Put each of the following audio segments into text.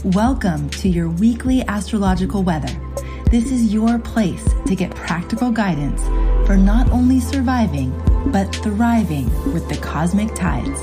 Welcome to your weekly astrological weather. This is your place to get practical guidance for not only surviving, but thriving with the cosmic tides.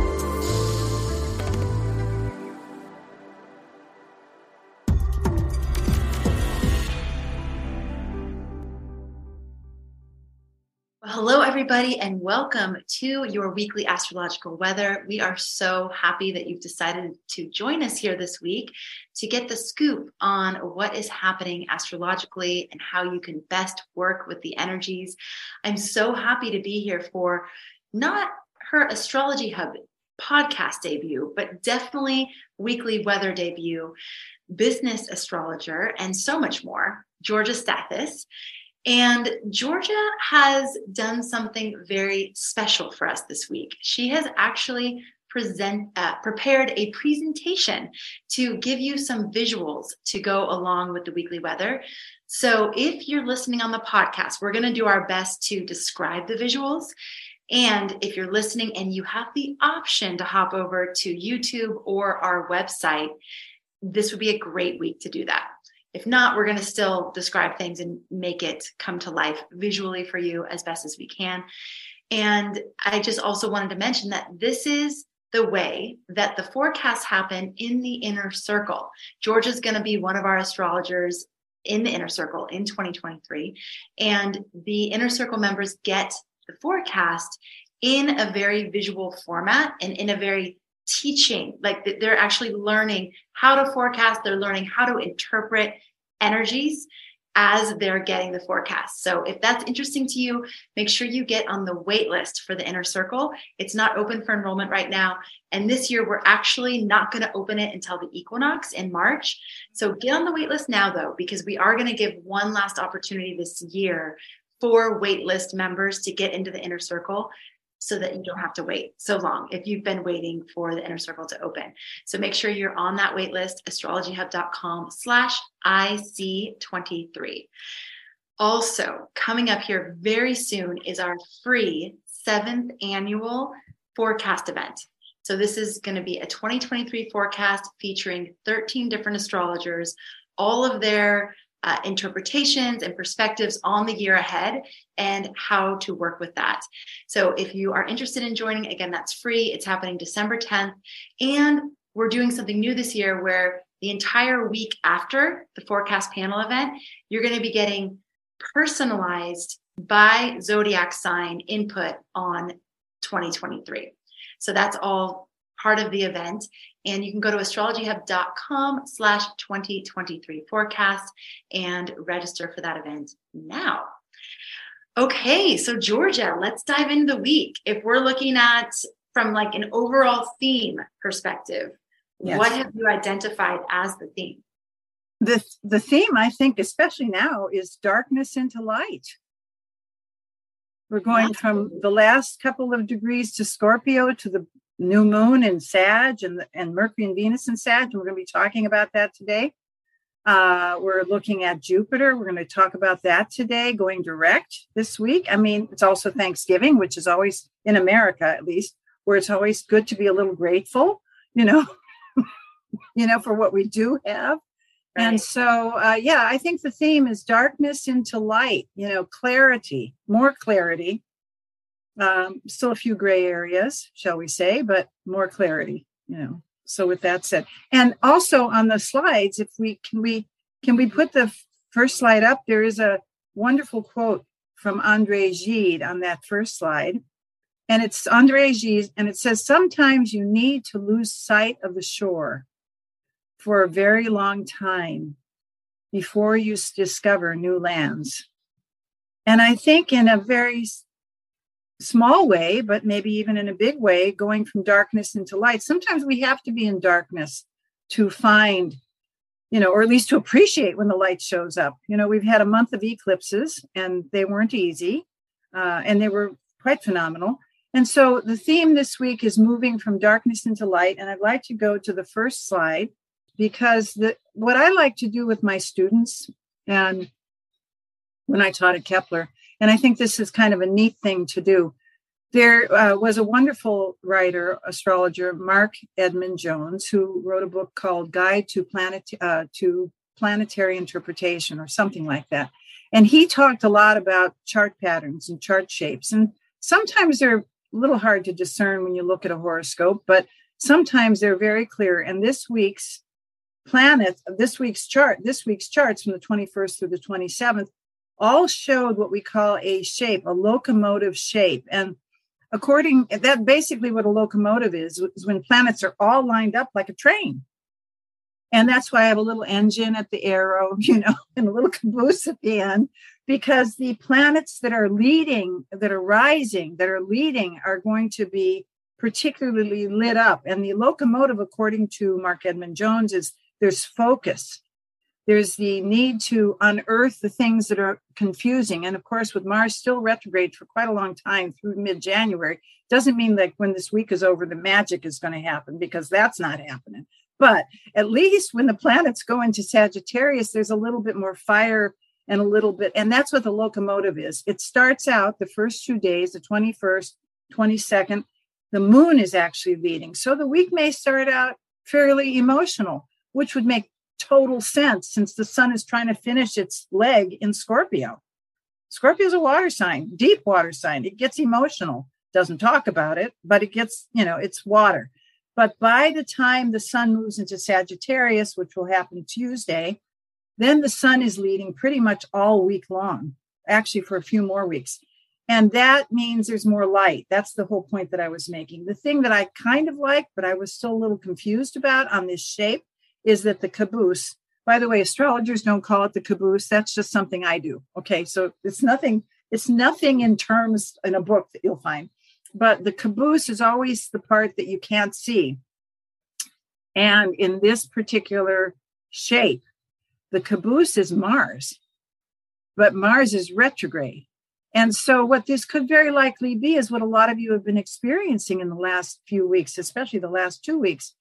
Hello, everybody, and welcome to your weekly astrological weather. We are so happy that you've decided to join us here this week to get the scoop on what is happening astrologically and how you can best work with the energies. I'm so happy to be here for not her Astrology Hub podcast debut, but definitely weekly weather debut, business astrologer, and so much more, Georgia Stathis. And Georgia has done something very special for us this week. She has actually prepared a presentation to give you some visuals to go along with the weekly weather. So if you're listening on the podcast, we're going to do our best to describe the visuals. And if you're listening and you have the option to hop over to YouTube or our website, this would be a great week to do that. If not, we're going to still describe things and make it come to life visually for you as best as we can. And I just also wanted to mention that this is the way that the forecasts happen in the inner circle. Georgia's going to be one of our astrologers in the inner circle in 2023. And the inner circle members get the forecast in a very visual format and in a very teaching, like they're actually learning how to forecast, they're learning how to interpret energies as they're getting the forecast. So if that's interesting to you, make sure you get on the wait list for the inner circle. It's not open for enrollment right now. And this year, we're actually not going to open it until the equinox in March. So get on the wait list now, though, because we are going to give one last opportunity this year for wait list members to get into the inner circle, so that you don't have to wait so long if you've been waiting for the inner circle to open. So make sure you're on that wait list, astrologyhub.com/IC23. Also, coming up here very soon is our free 7th annual forecast event. So this is going to be a 2023 forecast featuring 13 different astrologers, all of their interpretations and perspectives on the year ahead and how to work with that. So if you are interested in joining, again, that's free. It's happening December 10th. And we're doing something new this year where the entire week after the forecast panel event, you're going to be getting personalized by zodiac sign input on 2023. So that's all part of the event. And you can go to astrologyhub.com/2023 forecast and register for that event now. Okay, so Georgia, let's dive into the week. If we're looking at from like an overall theme perspective, yes, what have you identified as the theme? The theme, I think, especially now, is darkness into light. We're going from the last couple of degrees to Scorpio to the new moon in Sag and Mercury and Venus in Sag. And we're going to be talking about that today. We're looking at Jupiter. We're going to talk about that today, going direct this week. I mean, it's also Thanksgiving, which is always, in America at least, where it's always good to be a little grateful, for what we do have. Right. And so, I think the theme is darkness into light, clarity, more clarity. Still a few gray areas, shall we say, but more clarity, So with that said, and also on the slides, if we can we put the first slide up? There is a wonderful quote from André Gide on that first slide. And it's André Gide, and it says, "Sometimes you need to lose sight of the shore for a very long time before you discover new lands." And I think in a very small way, but maybe even in a big way, going from darkness into light. Sometimes we have to be in darkness to find, or at least to appreciate when the light shows up. We've had a month of eclipses and they weren't easy and they were quite phenomenal. And so the theme this week is moving from darkness into light. And I'd like to go to the first slide because what I like to do with my students, and when I taught at Kepler, and I think this is kind of a neat thing to do. There was a wonderful writer, astrologer, Mark Edmund Jones, who wrote a book called Guide to Planetary Interpretation or something like that. And he talked a lot about chart patterns and chart shapes. And sometimes they're a little hard to discern when you look at a horoscope, but sometimes they're very clear. And this week's charts from the 21st through the 27th, all showed what we call a shape, a locomotive shape. And that basically what a locomotive is when planets are all lined up like a train. And that's why I have a little engine at the arrow, and a little caboose at the end, because the planets that are leading, that are rising, that are leading are going to be particularly lit up. And the locomotive, according to Mark Edmund Jones, is there's focus. There's the need to unearth the things that are confusing. And of course, with Mars still retrograde for quite a long time through mid-January, doesn't mean that when this week is over, the magic is going to happen, because that's not happening. But at least when the planets go into Sagittarius, there's a little bit more fire and a little bit. And that's what the locomotive is. It starts out the first 2 days, the 21st, 22nd, the moon is actually leading. So the week may start out fairly emotional, which would make total sense since the sun is trying to finish its leg in Scorpio. Scorpio is a water sign, deep water sign. It gets emotional, doesn't talk about it, but it gets, it's water. But by the time the sun moves into Sagittarius, which will happen Tuesday, then the sun is leading pretty much all week long, actually for a few more weeks. And that means there's more light. That's the whole point that I was making. The thing that I kind of like, but I was still a little confused about on this shape, is that the caboose, by the way, astrologers don't call it the caboose. That's just something I do. Okay, so it's nothing in terms in a book that you'll find. But the caboose is always the part that you can't see. And in this particular shape, the caboose is Mars, but Mars is retrograde. And so what this could very likely be is what a lot of you have been experiencing in the last few weeks, especially the last 2 weeks,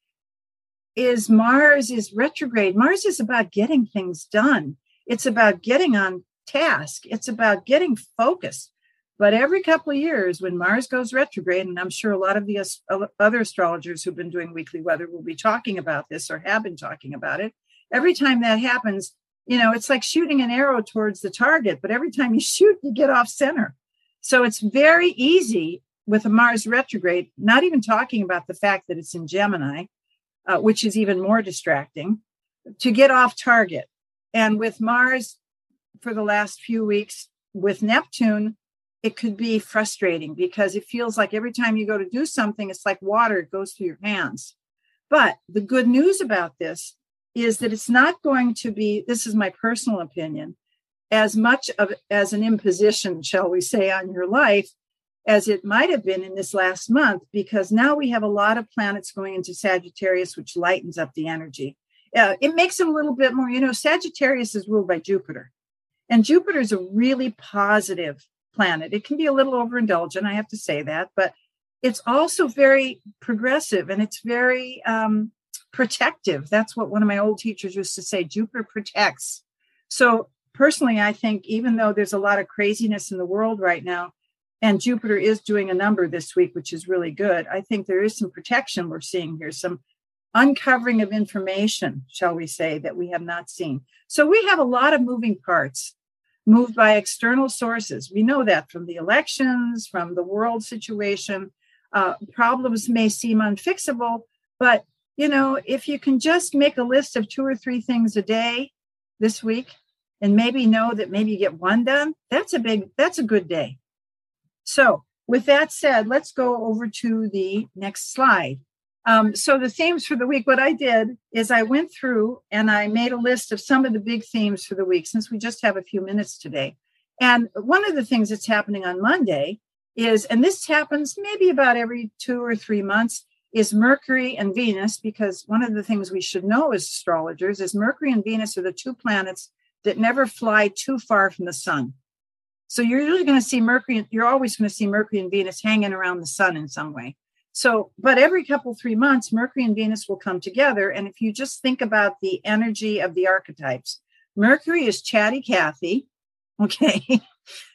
is Mars is retrograde. Mars is about getting things done. It's about getting on task. It's about getting focused. But every couple of years when Mars goes retrograde, and I'm sure a lot of the other astrologers who've been doing weekly weather will be talking about this or have been talking about it. Every time that happens, it's like shooting an arrow towards the target, but every time you shoot, you get off center. So it's very easy with a Mars retrograde, not even talking about the fact that it's in Gemini, which is even more distracting, to get off target. And with Mars for the last few weeks, with Neptune, it could be frustrating because it feels like every time you go to do something, it's like water, it goes through your hands. But the good news about this is that it's not going to be, this is my personal opinion, as much as an imposition, shall we say, on your life as it might have been in this last month, because now we have a lot of planets going into Sagittarius, which lightens up the energy. It makes it a little bit more, Sagittarius is ruled by Jupiter, and Jupiter is a really positive planet. It can be a little overindulgent, I have to say that, but it's also very progressive and it's very protective. That's what one of my old teachers used to say, Jupiter protects. So personally, I think even though there's a lot of craziness in the world right now, and Jupiter is doing a number this week, which is really good, I think there is some protection we're seeing here, some uncovering of information, shall we say, that we have not seen. So we have a lot of moving parts moved by external sources. We know that from the elections, from the world situation. Problems may seem unfixable, but if you can just make a list of 2 or 3 things a day this week, and maybe know that maybe you get one done, that's a good day. So with that said, let's go over to the next slide. So the themes for the week, what I did is I went through and I made a list of some of the big themes for the week, since we just have a few minutes today. And one of the things that's happening on Monday is, and this happens maybe about every 2 or 3 months, is Mercury and Venus, because one of the things we should know as astrologers is Mercury and Venus are the 2 planets that never fly too far from the sun. So you're usually going to see Mercury, you're always going to see Mercury and Venus hanging around the sun in some way. So, but every couple, 3 months, Mercury and Venus will come together. And if you just think about the energy of the archetypes, Mercury is chatty Cathy, okay?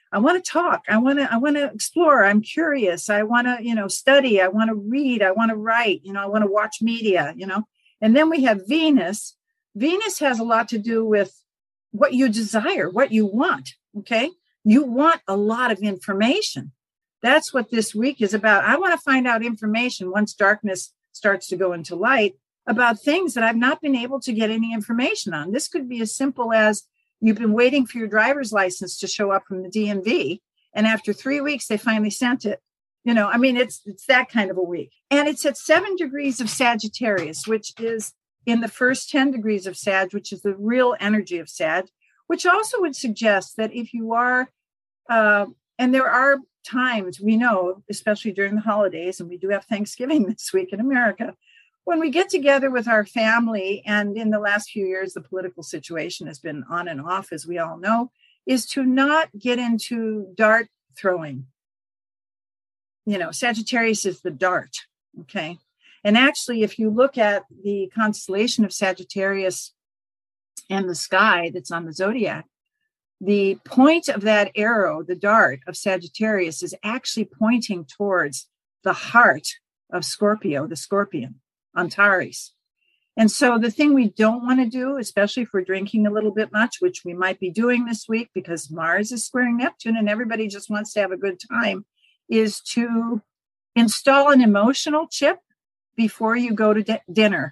I want to talk. I want to explore. I'm curious. I want to, study. I want to read. I want to write. I want to watch media, And then we have Venus. Venus has a lot to do with what you desire, what you want. Okay. You want a lot of information. That's what this week is about. I want to find out information once darkness starts to go into light about things that I've not been able to get any information on. This could be as simple as you've been waiting for your driver's license to show up from the DMV. And after 3 weeks, they finally sent it. It's that kind of a week. And it's at 7 degrees of Sagittarius, which is in the first 10 degrees of Sag, which is the real energy of Sag, which also would suggest that if you are, and there are times we know, especially during the holidays, and we do have Thanksgiving this week in America, when we get together with our family, and in the last few years, the political situation has been on and off, as we all know, is to not get into dart throwing. Sagittarius is the dart, okay? And actually, if you look at the constellation of Sagittarius and the sky that's on the zodiac, the point of that arrow, the dart of Sagittarius, is actually pointing towards the heart of Scorpio, the scorpion, Antares. And so the thing we don't want to do, especially if we're drinking a little bit much, which we might be doing this week because Mars is squaring Neptune and everybody just wants to have a good time, is to install an emotional chip before you go to dinner.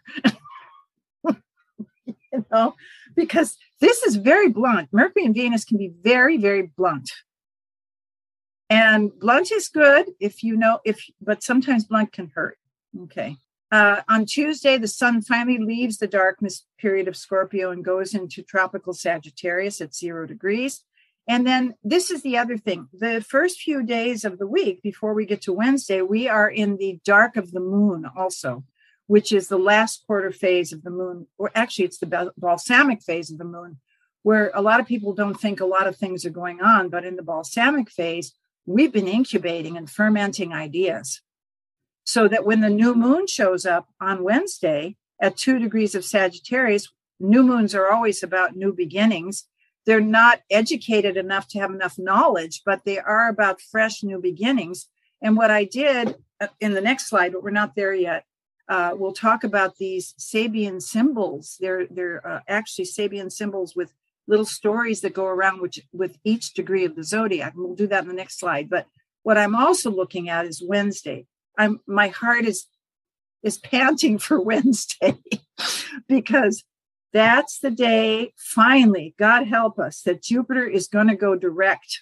Because this is very blunt. Mercury and Venus can be very, very blunt. And blunt is good but sometimes blunt can hurt. Okay. On Tuesday, the sun finally leaves the darkness period of Scorpio and goes into tropical Sagittarius at 0 degrees. And then this is the other thing. The first few days of the week before we get to Wednesday, we are in the dark of the moon also, which is the last quarter phase of the moon, or actually it's the balsamic phase of the moon, where a lot of people don't think a lot of things are going on. But in the balsamic phase, we've been incubating and fermenting ideas. So that when the new moon shows up on Wednesday at 2 degrees of Sagittarius, new moons are always about new beginnings. They're not educated enough to have enough knowledge, but they are about fresh new beginnings. And what I did in the next slide, but we're not there yet, we'll talk about these Sabian symbols. They're actually Sabian symbols with little stories that go around with each degree of the zodiac. And we'll do that in the next slide. But what I'm also looking at is Wednesday. My heart is panting for Wednesday because that's the day, finally, God help us, that Jupiter is going to go direct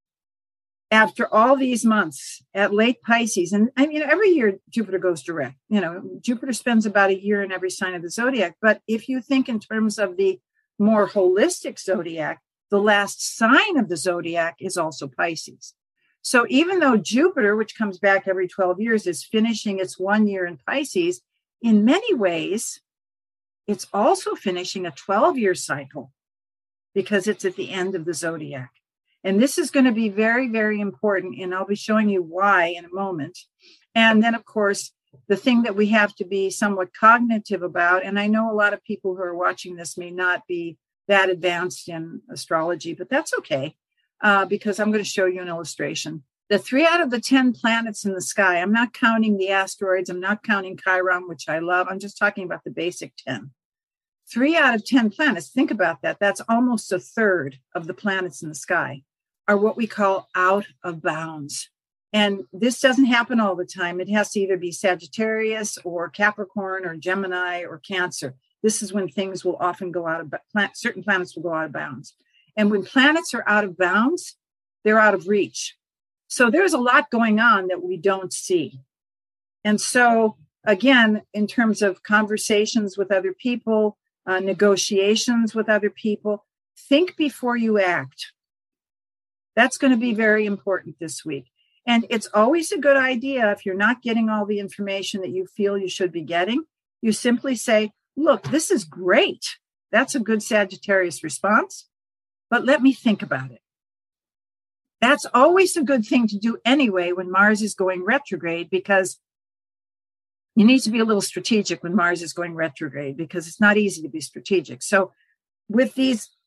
after all these months at late Pisces. And every year Jupiter goes direct. Jupiter spends about a year in every sign of the zodiac. But if you think in terms of the more holistic zodiac, the last sign of the zodiac is also Pisces. So even though Jupiter, which comes back every 12 years, is finishing its 1 year in Pisces, in many ways, it's also finishing a 12-year cycle because it's at the end of the zodiac. And this is going to be very, very important. And I'll be showing you why in a moment. And then, of course, the thing that we have to be somewhat cognitive about, and I know a lot of people who are watching this may not be that advanced in astrology, but that's okay. Because I'm going to show you an illustration. The 3 out of the 10 planets in the sky, I'm not counting the asteroids, I'm not counting Chiron, which I love. I'm just talking about the basic 10. 3 out of 10 planets, think about that. That's almost a third of the planets in the sky are what we call out of bounds. And this doesn't happen all the time. It has to either be Sagittarius or Capricorn or Gemini or Cancer. This is when things will often go out of certain planets will go out of bounds. And when planets are out of bounds, they're out of reach. So there's a lot going on that we don't see. And so, again, in terms of conversations with other people, negotiations with other people, think before you act. That's going to be very important this week. And it's always a good idea, if you're not getting all the information that you feel you should be getting, you simply say, look, this is great. That's a good Sagittarius response. But let me think about it. That's always a good thing to do anyway when Mars is going retrograde, because you need to be a little strategic when Mars is going retrograde, because it's not easy to be strategic. So with these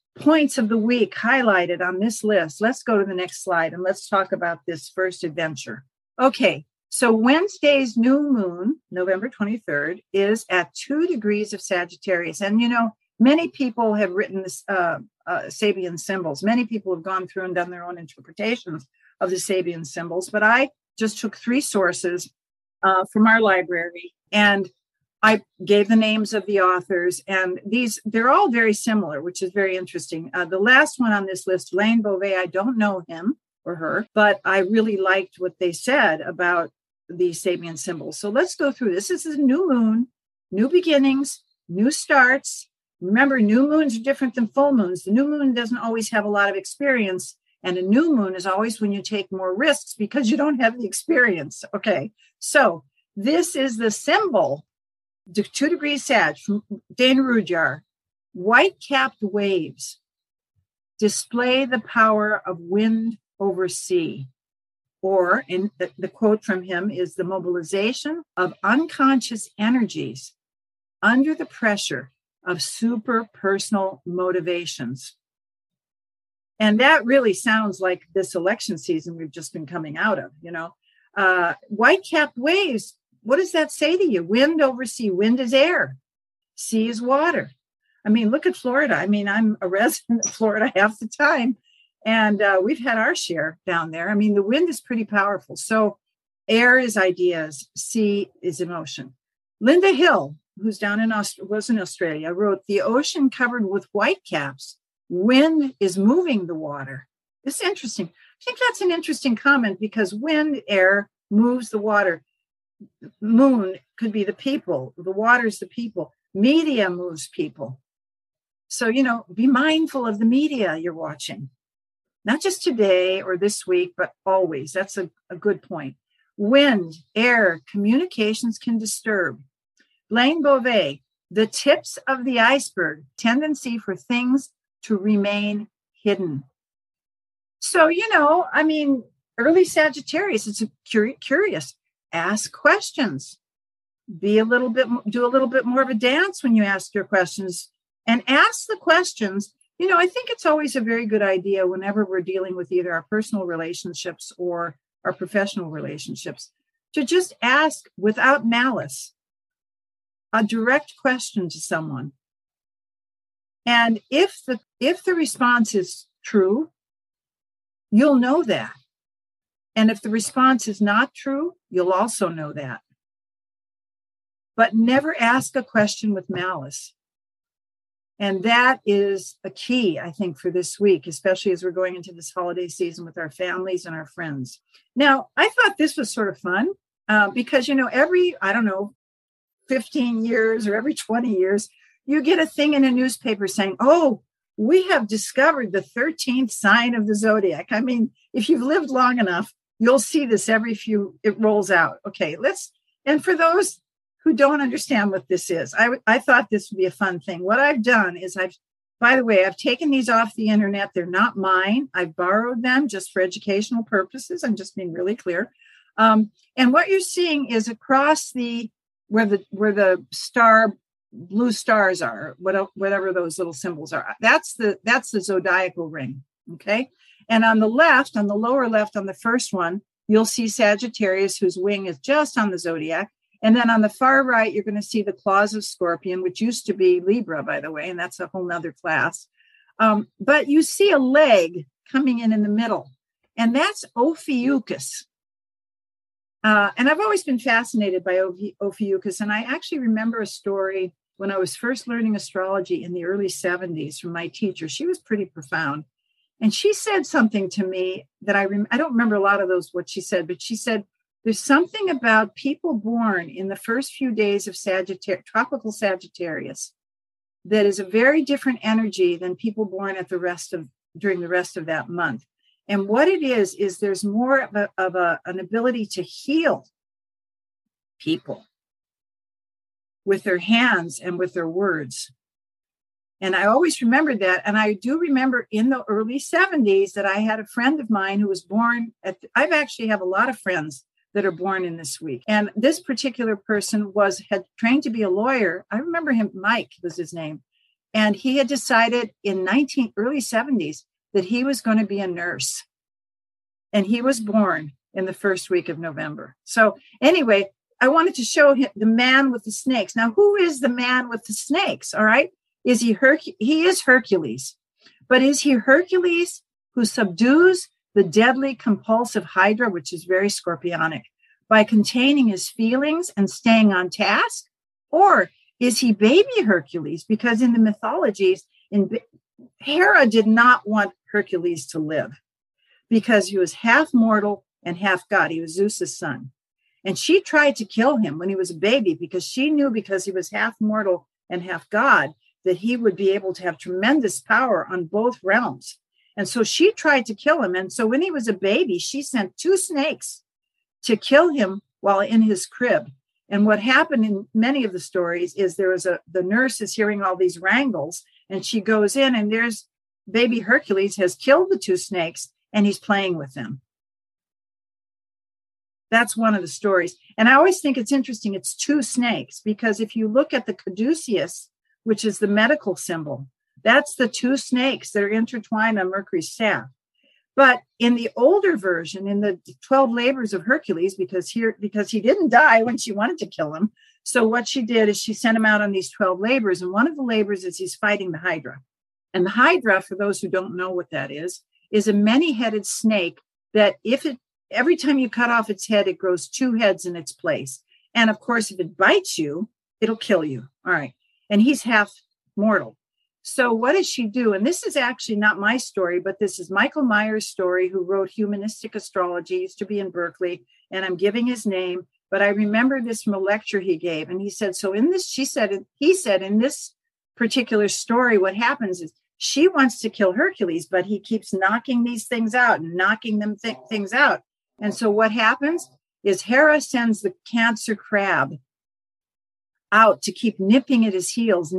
points of the week highlighted on this list. Let's go to the next slide and let's talk about this first adventure. Okay, so Wednesday's new moon, November 23rd, is at 2 degrees of Sagittarius. And, many people have written this Sabian symbols. Many people have gone through and done their own interpretations of the Sabian symbols. But I just took 3 sources from our library, and I gave the names of the authors, and they're all very similar, which is very interesting. The last one on this list, Blaine Beauvais, I don't know him or her, but I really liked what they said about the Sabian symbols. So let's go through this. This is a new moon, new beginnings, new starts. Remember, new moons are different than full moons. The new moon doesn't always have a lot of experience, and a new moon is always when you take more risks because you don't have the experience. Okay, so this is the symbol, 2 degrees Sag, from Dana Rudhyar. White-capped waves display the power of wind over sea. Or, in the quote from him is, the mobilization of unconscious energies under the pressure of super personal motivations. And that really sounds like this election season we've just been coming out of, White-capped waves, what does that say to you? Wind over sea. Wind is air. Sea is water. I mean, look at Florida. I mean, I'm a resident of Florida half the time, and we've had our share down there. I mean, the wind is pretty powerful. So air is ideas. Sea is emotion. Linda Hill, who's was in Australia, wrote, the ocean covered with whitecaps. Wind is moving the water. It's interesting. I think that's an interesting comment because wind, air, moves the water. Moon could be the people. The water's the people. Media moves people. So, be mindful of the media you're watching. Not just today or this week, but always. That's a good point. Wind, air, communications can disturb. Blaine Beauvais, the tips of the iceberg, tendency for things to remain hidden. So, early Sagittarius, it's curious. Ask questions. Do a little bit more of a dance when you ask your questions, and ask the questions. I think it's always a very good idea whenever we're dealing with either our personal relationships or our professional relationships to just ask without malice a direct question to someone. And if the response is true, you'll know that. And if the response is not true, you'll also know that. But never ask a question with malice. And that is a key, I think, for this week, especially as we're going into this holiday season with our families and our friends. Now, I thought this was sort of fun because, every, 15 years or every 20 years, you get a thing in a newspaper saying, oh, we have discovered the 13th sign of the zodiac. I mean, if you've lived long enough, you'll see this it rolls out. Okay, and for those who don't understand what this is, I thought this would be a fun thing. What I've done is I've taken these off the internet. They're not mine. I've borrowed them just for educational purposes. I'm just being really clear. And what you're seeing is across where the blue stars are, whatever those little symbols are. That's the zodiacal ring. Okay. And on the left, on the lower left, on the first one, you'll see Sagittarius, whose wing is just on the zodiac. And then on the far right, you're going to see the claws of Scorpion, which used to be Libra, by the way, and that's a whole nother class. But you see a leg coming in the middle, and that's Ophiuchus. And I've always been fascinated by Ophiuchus, and I actually remember a story when I was first learning astrology in the early 70s from my teacher. She was pretty profound. And she said something to me that I don't remember a lot of what she said, but she said, there's something about people born in the first few days of tropical Sagittarius that is a very different energy than people born during the rest of that month. And what it is there's more of an ability to heal people with their hands and with their words. And I always remembered that. And I do remember in the early 70s that I had a friend of mine who was born I've actually have a lot of friends that are born in this week. And this particular person had trained to be a lawyer. I remember him, Mike was his name. And he had decided in early 70s that he was going to be a nurse. And he was born in the first week of November. So anyway, I wanted to show him the man with the snakes. Now, who is the man with the snakes? All right. Is he he is Hercules, but is he Hercules who subdues the deadly compulsive Hydra, which is very scorpionic, by containing his feelings and staying on task? Or is he baby Hercules? Because in the mythologies, Hera did not want Hercules to live because he was half mortal and half God. He was Zeus's son. And she tried to kill him when he was a baby because she knew because he was half mortal and half God that he would be able to have tremendous power on both realms. And so she tried to kill him. And so when he was a baby, she sent 2 snakes to kill him while in his crib. And what happened in many of the stories is the nurse is hearing all these wrangles and she goes in and there's baby Hercules has killed the 2 snakes and he's playing with them. That's one of the stories. And I always think it's interesting. It's 2 snakes because if you look at the caduceus, which is the medical symbol, that's the 2 snakes that are intertwined on Mercury's staff. But in the older version, in the 12 labors of Hercules, because he didn't die when she wanted to kill him. So what she did is she sent him out on these 12 labors. And one of the labors is he's fighting the Hydra. And the Hydra, for those who don't know what that is a many-headed snake that every time you cut off its head, it grows 2 heads in its place. And of course, if it bites you, it'll kill you. All right. And he's half mortal. So what does she do? And this is actually not my story, but this is Michael Myers' story, who wrote Humanistic Astrology, used to be in Berkeley, and I'm giving his name, but I remember this from a lecture he gave. And he said, he said, in this particular story, what happens is she wants to kill Hercules, but he keeps knocking these things out and knocking them things out. And so what happens is Hera sends the cancer crab out to keep nipping at his heels.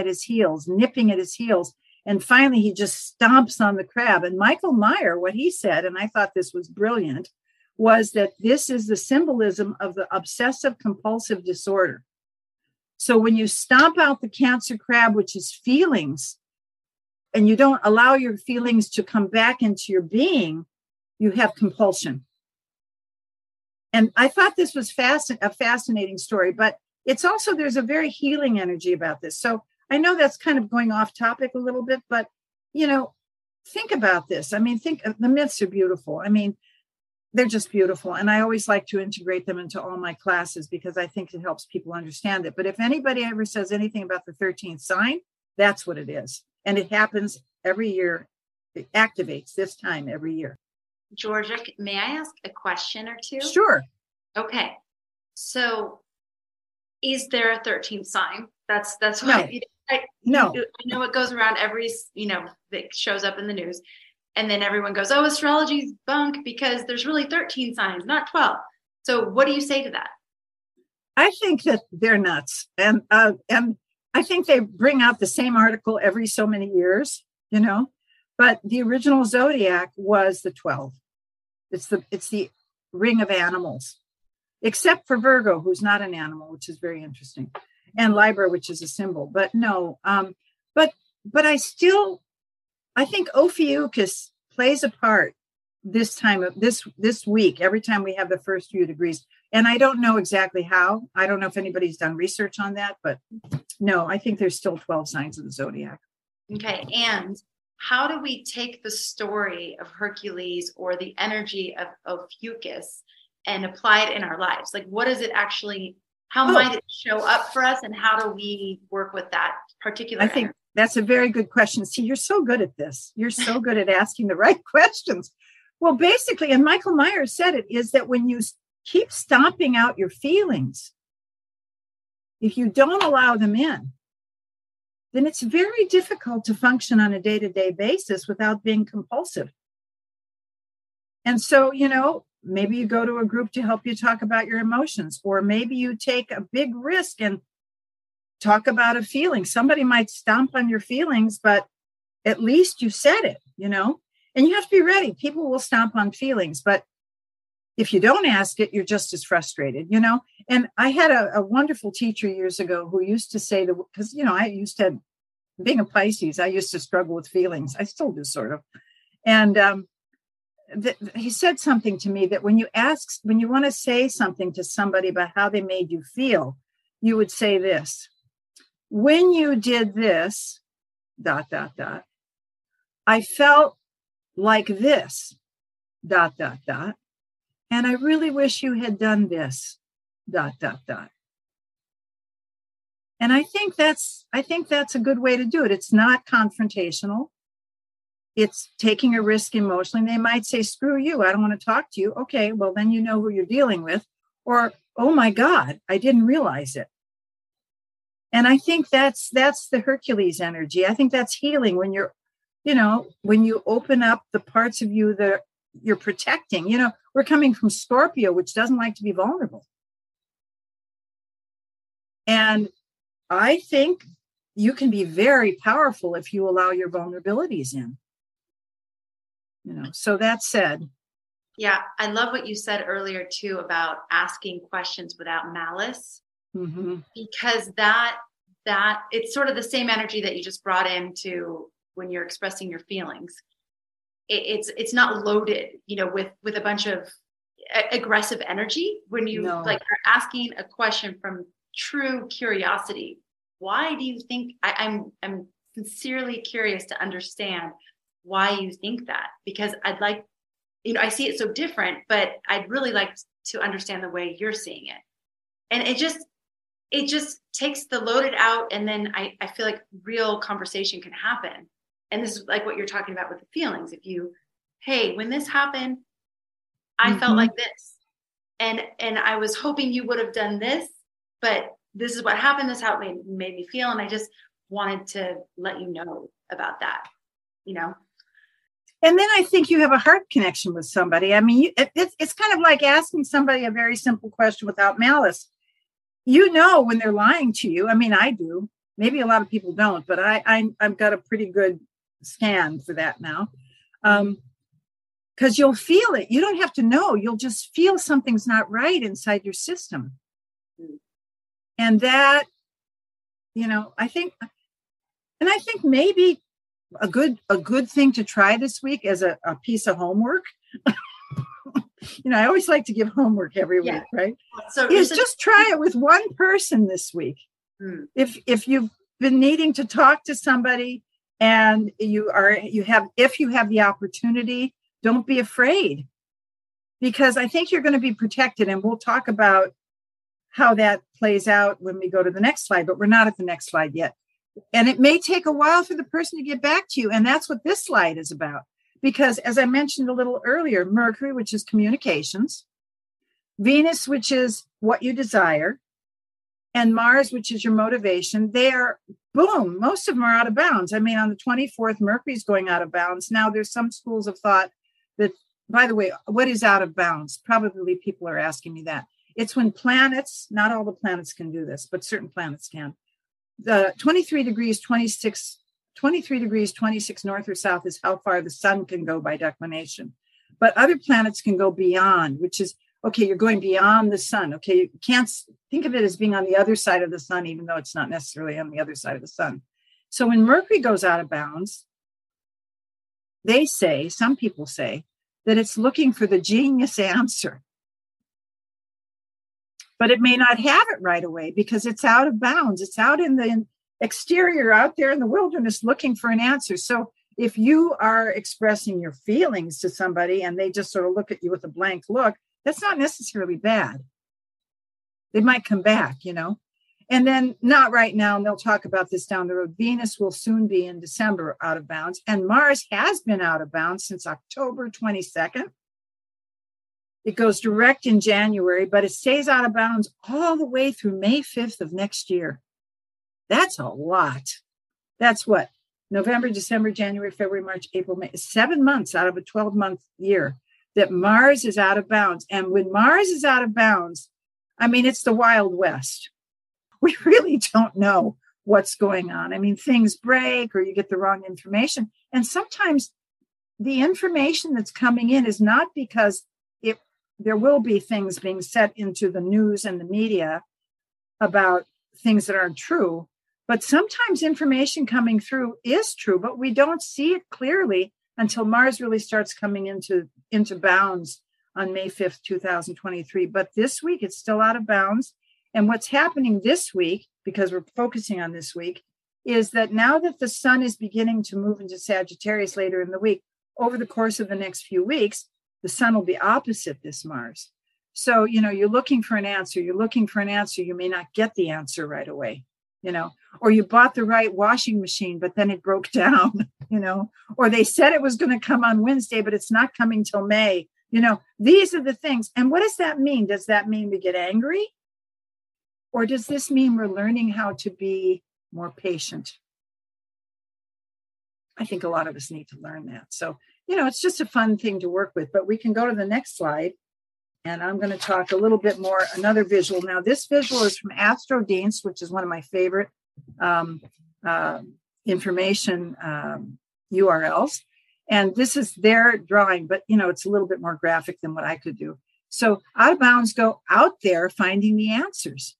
And finally, he just stomps on the crab. And Michael Meyer, what he said, and I thought this was brilliant, was that this is the symbolism of the obsessive compulsive disorder. So when you stomp out the cancer crab, which is feelings, and you don't allow your feelings to come back into your being, you have compulsion. And I thought this was a fascinating story, but it's also, there's a very healing energy about this. So I know that's kind of going off topic a little bit, but, think about this. I mean, the myths are beautiful. I mean, they're just beautiful. And I always like to integrate them into all my classes because I think it helps people understand it. But if anybody ever says anything about the 13th sign, that's what it is. And it happens every year. It activates this time every year. Georgia, may I ask a question or two? Sure. Okay. So is there a 13th sign? That's why. No. I know it goes around every, that shows up in the news. And then everyone goes, oh, astrology's bunk because there's really 13 signs, not 12. So what do you say to that? I think that they're nuts. And I think they bring out the same article every so many years, but the original zodiac was the 12. It's the ring of animals, except for Virgo, who's not an animal, which is very interesting, and Libra, which is a symbol. But no, but I think Ophiuchus plays a part this time of this week, every time we have the first few degrees. And I don't know exactly how. I don't know if anybody's done research on that, but no, I think there's still 12 signs of the zodiac. Okay. And how do we take the story of Hercules or the energy of Ophiuchus and apply it in our lives? Like, what does it actually, how might it show up for us? And how do we work with that particular energy? think that's a very good question. See, you're so good at this. You're so good at asking the right questions. Well, basically, and Michael Myers said it, is that when you keep stomping out your feelings, if you don't allow them in, then it's very difficult to function on a day-to-day basis without being compulsive. And so, maybe you go to a group to help you talk about your emotions, or maybe you take a big risk and talk about a feeling. Somebody might stomp on your feelings, but at least you said it, and you have to be ready. People will stomp on feelings, but if you don't ask it, you're just as frustrated, And I had a wonderful teacher years ago who used to say because, I used to being a Pisces, I used to struggle with feelings. I still do, sort of. And he said something to me that when you want to say something to somebody about how they made you feel, you would say this: when you did this, ... I felt like this, ... and I really wish you had done this, ... And I think that's a good way to do it. It's not confrontational. It's taking a risk emotionally. They might say, screw you, I don't want to talk to you. Okay, well, then you know who you're dealing with. Or, oh my God, I didn't realize it. And I think that's the Hercules energy. I think that's healing when when you open up the parts of you that you're protecting. We're coming from Scorpio, which doesn't like to be vulnerable. And I think you can be very powerful if you allow your vulnerabilities in. So that said. Yeah, I love what you said earlier too about asking questions without malice, because that it's sort of the same energy that you just brought into when you're expressing your feelings. It's not loaded, with a bunch of aggressive energy. When you are asking a question from true curiosity, why do you think? I'm sincerely curious to understand why you think that, because I'd like, I see it so different, but I'd really like to understand the way you're seeing it. And it just takes the loaded out. And then I feel like real conversation can happen. And this is like what you're talking about with the feelings. Hey, when this happened, I felt like this. And I was hoping you would have done this, but this is what happened. This is how it made me feel. And I just wanted to let you know about that, And then I think you have a heart connection with somebody. I mean, it's kind of like asking somebody a very simple question without malice. When they're lying to you. I mean, I do. Maybe a lot of people don't, but I've got a pretty good scan for that now. Because you'll feel it. You don't have to know. You'll just feel something's not right inside your system. And that, I think maybe a good thing to try this week as a piece of homework. I always like to give homework every week, right? So just try it with one person this week. If you've been needing to talk to somebody and if you have the opportunity, don't be afraid, because I think you're going to be protected. And we'll talk about how that plays out when we go to the next slide, but we're not at the next slide yet. And it may take a while for the person to get back to you. And that's what this slide is about. Because as I mentioned a little earlier, Mercury, which is communications, Venus, which is what you desire, and Mars, which is your motivation, they are, boom, most of them are out of bounds. I mean, on the 24th, Mercury's going out of bounds. Now, there's some schools of thought that, by the way, what is out of bounds? Probably people are asking me that. It's when planets, not all the planets can do this, but certain planets can. The 23 degrees 26 north or south is how far the sun can go by declination. But other planets can go beyond, which is, okay, you're going beyond the sun. Okay, you can't think of it as being on the other side of the sun, even though it's not necessarily on the other side of the sun. So when Mercury goes out of bounds, some people say, that it's looking for the genius answer. But it may not have it right away because it's out of bounds. It's out in the exterior, out there in the wilderness, looking for an answer. So if you are expressing your feelings to somebody and they just sort of look at you with a blank look, that's not necessarily bad. They might come back, And then not right now, and they'll talk about this down the road. Venus will soon be in December out of bounds. And Mars has been out of bounds since October 22nd. It goes direct in January, but it stays out of bounds all the way through May 5th of next year. That's a lot. That's what? November, December, January, February, March, April, May. 7 months out of a 12-month year that Mars is out of bounds. And when Mars is out of bounds, I mean, it's the Wild West. We really don't know what's going on. I mean, things break or you get the wrong information. And sometimes the information that's coming in is not because there will be things being set into the news and the media about things that aren't true, But sometimes information coming through is true, but we don't see it clearly until Mars really starts coming into bounds on May 5th, 2023. But this week, it's still out of bounds. And what's happening this week, because we're focusing on this week, is that now that the sun is beginning to move into Sagittarius later in the week, over the course of the next few weeks, the sun will be opposite this Mars. So, you're looking for an answer. You may not get the answer right away, or you bought the right washing machine, but then it broke down, or they said it was going to come on Wednesday, but it's not coming till May. These are the things. And what does that mean? Does that mean we get angry? Or does this mean we're learning how to be more patient? I think a lot of us need to learn that. So, it's just a fun thing to work with, but we can go to the next slide. And I'm going to talk a little bit more, another visual. Now, this visual is from AstroDinst, which is one of my favorite information URLs. And this is their drawing, but, it's a little bit more graphic than what I could do. So out of bounds go out there finding the answers.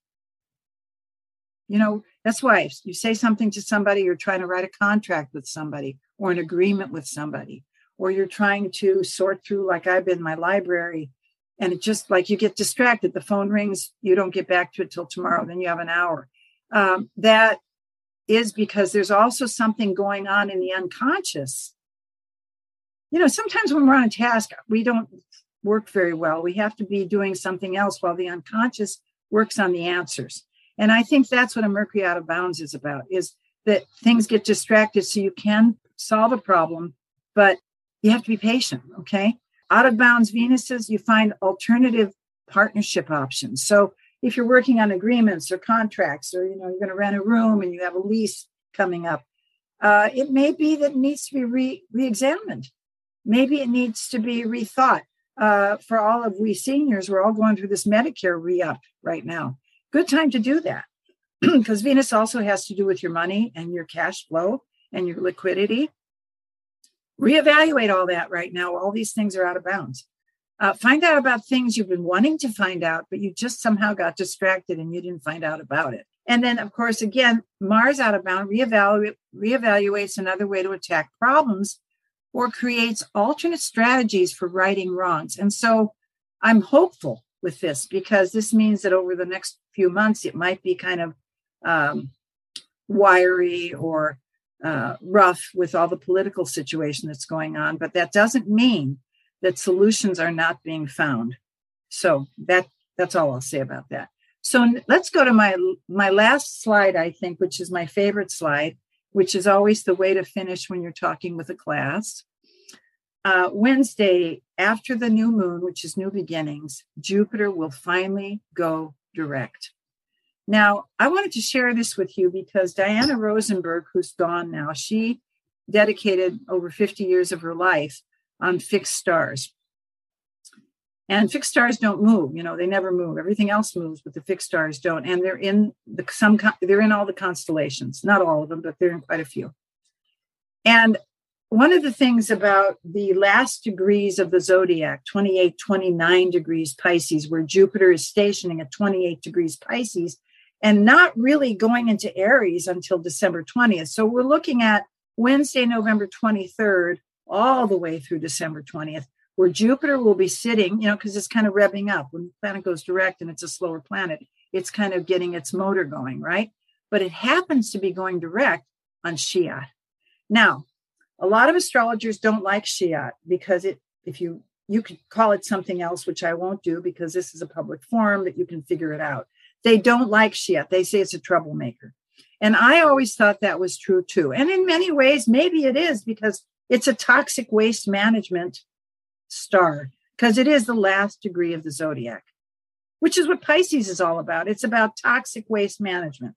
That's why if you say something to somebody, you're trying to write a contract with somebody or an agreement with somebody, or you're trying to sort through, like I've been in my library, and it just like you get distracted. The phone rings, you don't get back to it till tomorrow. Then you have an hour. That is because there's also something going on in the unconscious. Sometimes when we're on a task, we don't work very well. We have to be doing something else while the unconscious works on the answers. And I think that's what a Mercury out of bounds is about, is that things get distracted so you can solve a problem, but you have to be patient, okay? Out of bounds Venuses, you find alternative partnership options. So if you're working on agreements or contracts, or, you're going to rent a room and you have a lease coming up, it may be that it needs to be re-examined. Maybe it needs to be rethought. For all of we seniors, we're all going through this Medicare re-up right now. Good time to do that, because Venus also has to do with your money and your cash flow and your liquidity. Reevaluate all that right now. All these things are out of bounds. Find out about things you've been wanting to find out, but you just somehow got distracted and you didn't find out about it. And then, of course, again, Mars out of bound reevaluates another way to attack problems or creates alternate strategies for righting wrongs. And so I'm hopeful with this, because this means that over the next few months, it might be kind of wiry or rough with all the political situation that's going on. But that doesn't mean that solutions are not being found. So that's all I'll say about that. So let's go to my last slide, I think, which is my favorite slide, which is always the way to finish when you're talking with a class. Wednesday, after the new moon, which is new beginnings, Jupiter will finally go direct. Now, I wanted to share this with you because Diana Rosenberg, who's gone now, she dedicated over 50 years of her life on fixed stars. And fixed stars don't move, they never move. Everything else moves, but the fixed stars don't. And they're in all the constellations, not all of them, but they're in quite a few. And one of the things about the last degrees of the zodiac, 28, 29 degrees Pisces, where Jupiter is stationing at 28 degrees Pisces and not really going into Aries until December 20th. So we're looking at Wednesday, November 23rd, all the way through December 20th, where Jupiter will be sitting, because it's kind of revving up. When the planet goes direct and it's a slower planet, it's kind of getting its motor going, right? But it happens to be going direct on Shiat. Now, a lot of astrologers don't like Shiat because if you could call it something else, which I won't do because this is a public forum that you can figure it out. They don't like Shiat. They say it's a troublemaker. And I always thought that was true too. And in many ways, maybe it is, because it's a toxic waste management star, because it is the last degree of the zodiac, which is what Pisces is all about. It's about toxic waste management,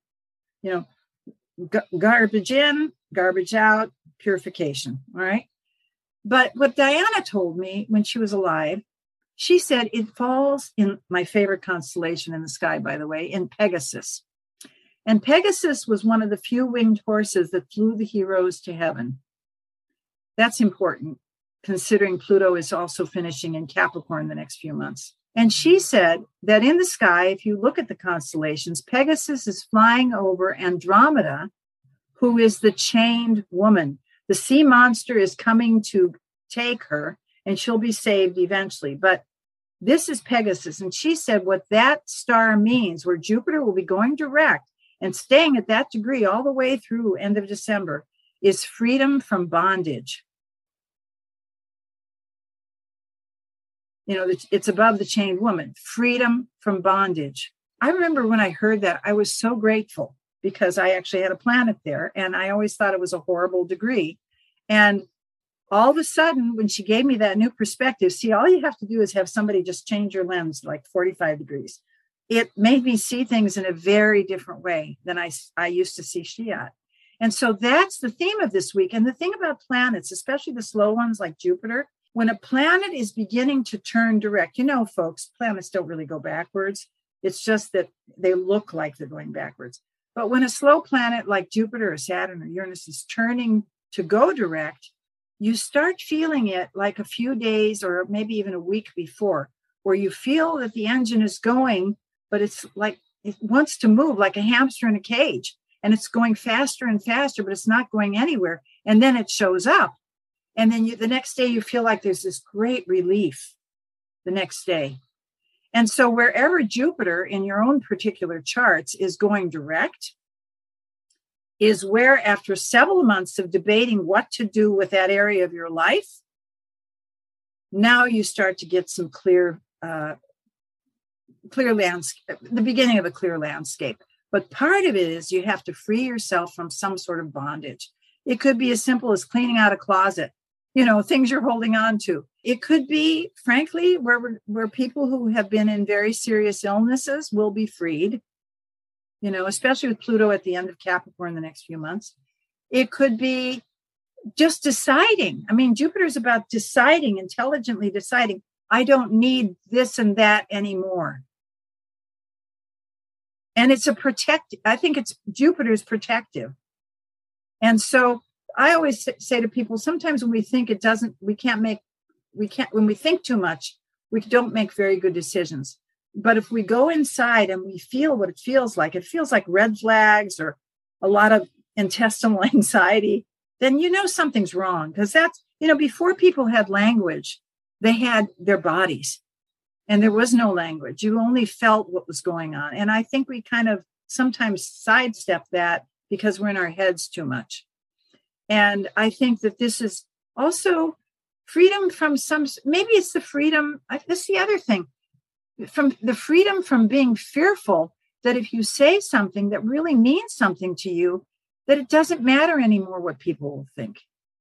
garbage in, garbage out, purification. All right. But what Diana told me when she was alive, she said it falls in my favorite constellation in the sky, by the way, in Pegasus. And Pegasus was one of the few winged horses that flew the heroes to heaven. That's important, considering Pluto is also finishing in Capricorn the next few months. And she said that in the sky, if you look at the constellations, Pegasus is flying over Andromeda, who is the chained woman. The sea monster is coming to take her, and she'll be saved eventually. But this is Pegasus. And she said what that star means, where Jupiter will be going direct and staying at that degree all the way through end of December, is freedom from bondage. You know, it's above the chained woman, freedom from bondage. I remember when I heard that, I was so grateful because I actually had a planet there, and I always thought it was a horrible degree. And all of a sudden, when she gave me that new perspective, see, all you have to do is have somebody just change your lens like 45 degrees. It made me see things in a very different way than I used to see Shiat. And so that's the theme of this week. And the thing about planets, especially the slow ones like Jupiter, when a planet is beginning to turn direct, you know, folks, planets don't really go backwards. It's just that they look like they're going backwards. But when a slow planet like Jupiter or Saturn or Uranus is turning to go direct, you start feeling it like a few days or maybe even a week before, where you feel that the engine is going, but it's like it wants to move like a hamster in a cage. And it's going faster and faster, but it's not going anywhere. And then it shows up. And then the next day, you feel like there's this great relief the next day. And so wherever Jupiter in your own particular charts is going direct is where, after several months of debating what to do with that area of your life, now you start to get some clear landscape, the beginning of a clear landscape. But part of it is you have to free yourself from some sort of bondage. It could be as simple as cleaning out a closet, you know, things you're holding on to. It could be, frankly, where people who have been in very serious illnesses will be freed, you know, especially with Pluto at the end of Capricorn the next few months. It could be just deciding. I mean, Jupiter is about deciding, intelligently deciding, I don't need this and that anymore. And it's I think it's Jupiter's protective. And so I always say to people, sometimes when we think when we think too much, we don't make very good decisions. But if we go inside and we feel what it feels like red flags or a lot of intestinal anxiety, then you know something's wrong. Because that's, you know, before people had language, they had their bodies. And there was no language. You only felt what was going on. And I think we kind of sometimes sidestep that because we're in our heads too much. And I think that this is also freedom from maybe it's the freedom. That's the other thing, from the freedom from being fearful that if you say something that really means something to you, that it doesn't matter anymore what people will think.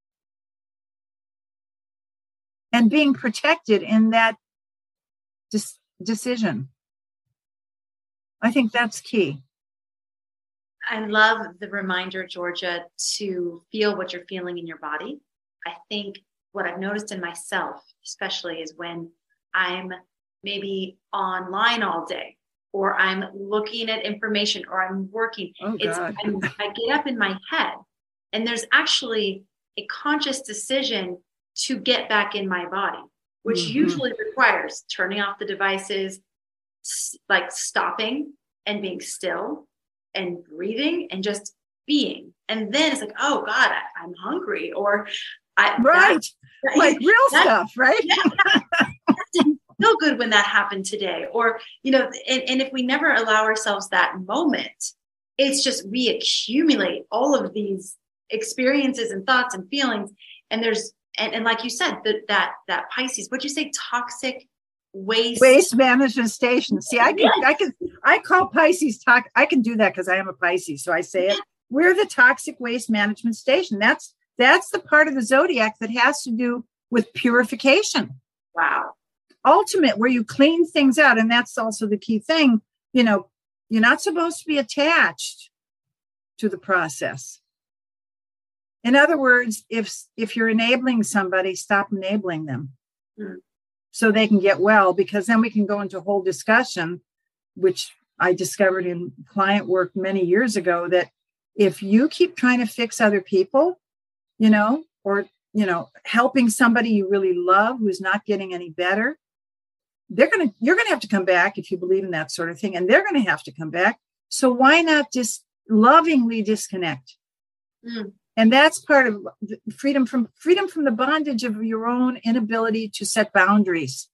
And being protected in that decision. I think that's key. I love the reminder, Georgia, to feel what you're feeling in your body. I think what I've noticed in myself, especially, is when I'm maybe online all day, or I'm looking at information, or I'm working. I get up in my head, and there's actually a conscious decision to get back in my body, which usually requires turning off the devices, like stopping and being still and breathing and just being. And then it's like, oh God, I'm hungry, or like real stuff, right? That didn't feel good when that happened today. Or, you know, and if we never allow ourselves that moment, it's just, we accumulate all of these experiences and thoughts and feelings. And there's, and like you said, that Pisces, what'd you say? Toxic waste management station. See, I call Pisces I can do that because I am a Pisces. So I say it. We're the toxic waste management station. That's the part of the zodiac that has to do with purification. Wow. Ultimate, where you clean things out. And that's also the key thing. You know, you're not supposed to be attached to the process. In other words, if you're enabling somebody, stop enabling them so they can get well, because then we can go into a whole discussion, which I discovered in client work many years ago, that if you keep trying to fix other people, you know, or, you know, helping somebody you really love who's not getting any better, you're gonna have to come back if you believe in that sort of thing, and they're gonna have to come back. So why not just lovingly disconnect? And that's part of freedom from the bondage of your own inability to set boundaries.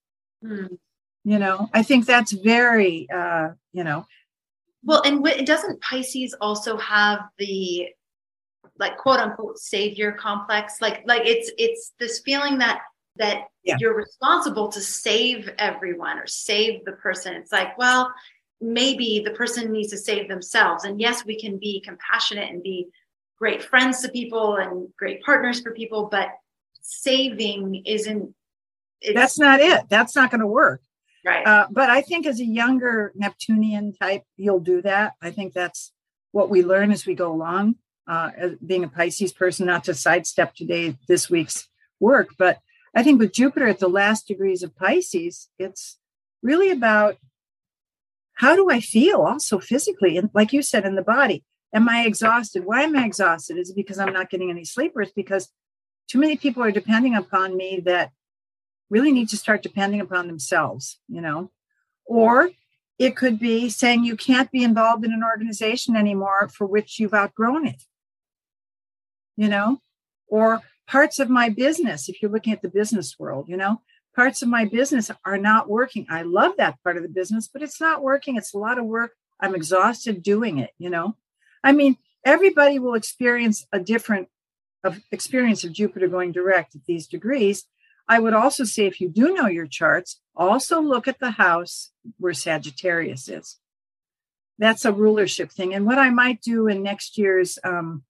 I think that's very, Well, and doesn't Pisces also have the, like, quote unquote savior complex? Like it's this feeling that you're responsible to save everyone or save the person. It's like, well, maybe the person needs to save themselves. And yes, we can be compassionate and be great friends to people and great partners for people, but saving that's not it. That's not going to work. Right. But I think as a younger Neptunian type, you'll do that. I think that's what we learn as we go along, as being a Pisces person, not to sidestep this week's work. But I think with Jupiter at the last degrees of Pisces, it's really about, how do I feel also physically? And like you said, in the body, am I exhausted? Why am I exhausted? Is it because I'm not getting any sleep, or is it because too many people are depending upon me that really need to start depending upon themselves, Or it could be saying you can't be involved in an organization anymore for which you've outgrown it, Or parts of my business, if you're looking at the business world, parts of my business are not working. I love that part of the business, but it's not working. It's a lot of work. I'm exhausted doing it, I mean, everybody will experience a different experience of Jupiter going direct at these degrees. I would also say, if you do know your charts, also look at the house where Sagittarius is. That's a rulership thing. And what I might do in next year's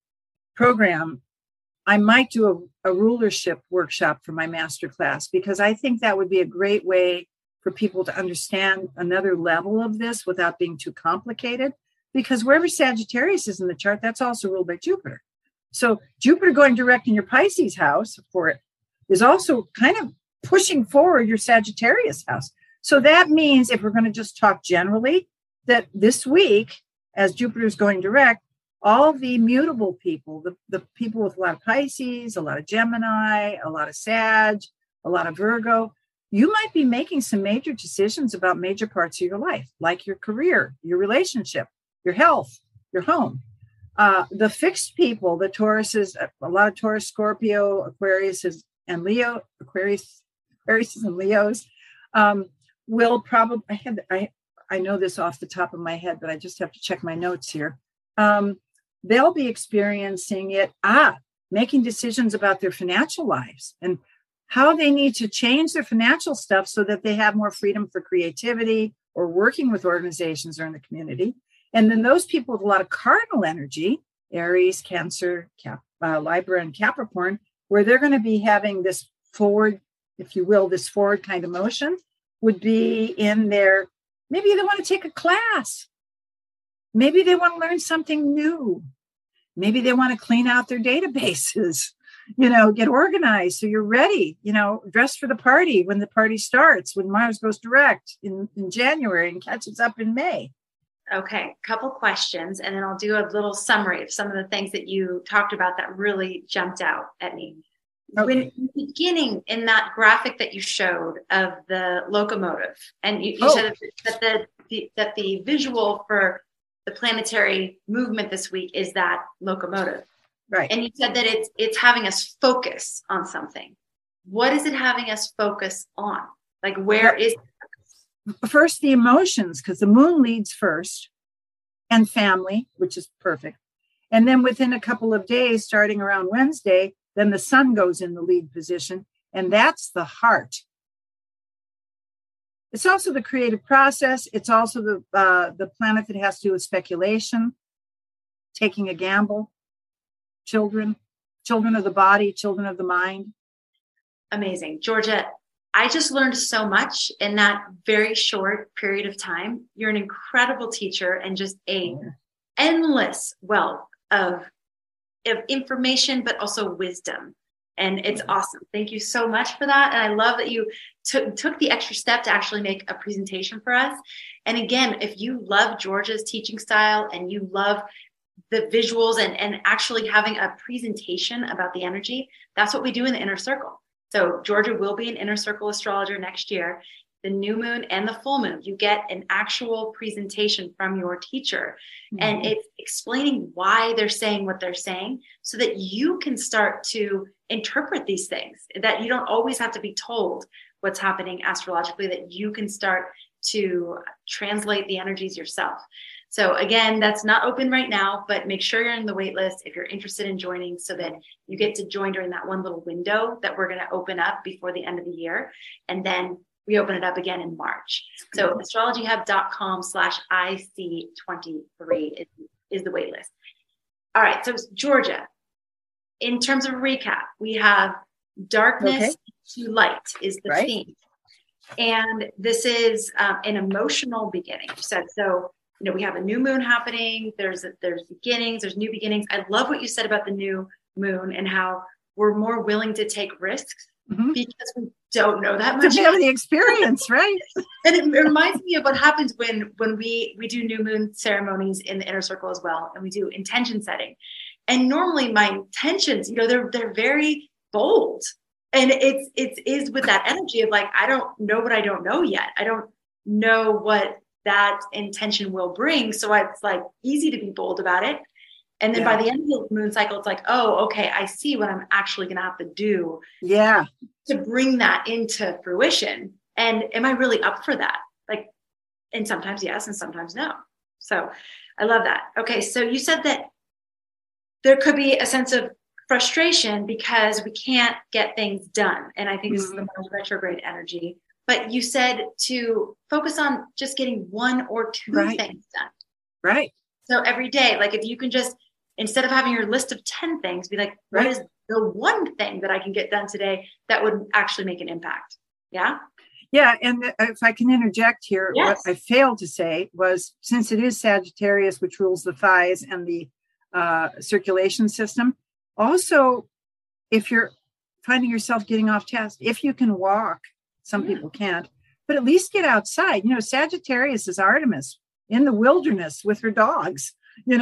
program, I might do a rulership workshop for my masterclass, because I think that would be a great way for people to understand another level of this without being too complicated. Because wherever Sagittarius is in the chart, that's also ruled by Jupiter. So Jupiter going direct in your Pisces house for it is also kind of pushing forward your Sagittarius house. So that means, if we're going to just talk generally, that this week, as Jupiter is going direct, all the mutable people, the people with a lot of Pisces, a lot of Gemini, a lot of Sag, a lot of Virgo, you might be making some major decisions about major parts of your life, like your career, your relationship, your health, your home. The fixed people, the Tauruses, a lot of Taurus, Scorpio, Aquarius, and Leo, Aquarius and Leos, will probably, I know this off the top of my head, but I just have to check my notes here. They'll be experiencing it, making decisions about their financial lives and how they need to change their financial stuff so that they have more freedom for creativity or working with organizations or in the community. And then those people with a lot of cardinal energy, Aries, Cancer, Libra, and Capricorn, where they're going to be having this forward, if you will, this forward kind of motion, would be in their, maybe they want to take a class. Maybe they want to learn something new. Maybe they want to clean out their databases, get organized so you're ready, dress for the party when the party starts, when Mars goes direct in January and catches up in May. Okay, couple questions, and then I'll do a little summary of some of the things that you talked about that really jumped out at me. Okay. When beginning in that graphic that you showed of the locomotive, and you said that the visual for the planetary movement this week is that locomotive, right? And you said that it's having us focus on something. What is it having us focus on? Like, where is it? First, the emotions, because the moon leads first, and family, which is perfect. And then within a couple of days, starting around Wednesday, then the sun goes in the lead position, and that's the heart. It's also the creative process. It's also the planet that has to do with speculation, taking a gamble, children of the body, children of the mind. Amazing. Georgia, I just learned so much in that very short period of time. You're an incredible teacher and just endless wealth of information, but also wisdom. And it's awesome. Thank you so much for that. And I love that you took the extra step to actually make a presentation for us. And again, if you love Georgia's teaching style and you love the visuals and actually having a presentation about the energy, that's what we do in the Inner Circle. So Georgia will be an Inner Circle astrologer next year. the new moon and the full moon, you get an actual presentation from your teacher. Mm-hmm. And it's explaining why they're saying what they're saying so that you can start to interpret these things, that you don't always have to be told what's happening astrologically, that you can start to translate the energies yourself. So again, that's not open right now, but make sure you're in the wait list if you're interested in joining so that you get to join during that one little window that we're going to open up before the end of the year. And then we open it up again in March. So astrologyhub.com/IC23 is the wait list. All right. So Georgia, in terms of recap, we have darkness to light is the theme. And this is an emotional beginning. You said, so, we have a new moon happening. There's beginnings, there's new beginnings. I love what you said about the new moon and how we're more willing to take risks because we don't know that much. To have the experience, right? And it reminds me of what happens when we do new moon ceremonies in the inner circle as well. And we do intention setting. And normally my intentions, they're very bold. And it is with that energy of like, I don't know what I don't know yet. I don't know what that intention will bring. So it's like easy to be bold about it. And then by the end of the moon cycle, it's like, oh, okay, I see what I'm actually going to have to do to bring that into fruition. And am I really up for that? Like, and sometimes yes, and sometimes no. So I love that. Okay. So you said that there could be a sense of frustration because we can't get things done. And I think this is the Mars retrograde energy. But you said to focus on just getting one or two things done. Right. So every day, like if you can just, instead of having your list of 10 things, be like, what is the one thing that I can get done today that would actually make an impact? Yeah. Yeah. And if I can interject here, what I failed to say was, since it is Sagittarius, which rules the thighs and the circulation system, also, if you're finding yourself getting off task, if you can walk, some people can't, but at least get outside. Sagittarius is Artemis in the wilderness with her dogs,